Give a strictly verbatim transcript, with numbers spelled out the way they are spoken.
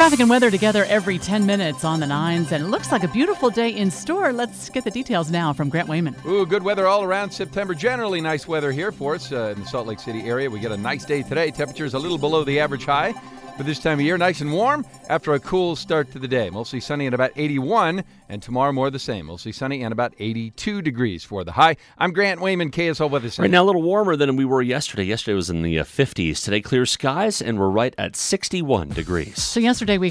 Traffic and weather together every ten minutes on the nines, and it looks like a beautiful day in store. Let's get the details now from Grant Wayman. Ooh, good weather all around September. Generally nice weather here for us uh, in the Salt Lake City area. We get a nice day today. Temperatures a little below the average high for this time of year. Nice and warm after a cool start to the day. Mostly sunny at about eighty-one, and tomorrow more the same. Mostly sunny and about eighty-two degrees for the high. I'm Grant Wayman, K S L Weather Center. Right now, a little warmer than we were yesterday. Yesterday was in the uh, fifties. Today, clear skies, and we're right at sixty-one degrees. So yesterday we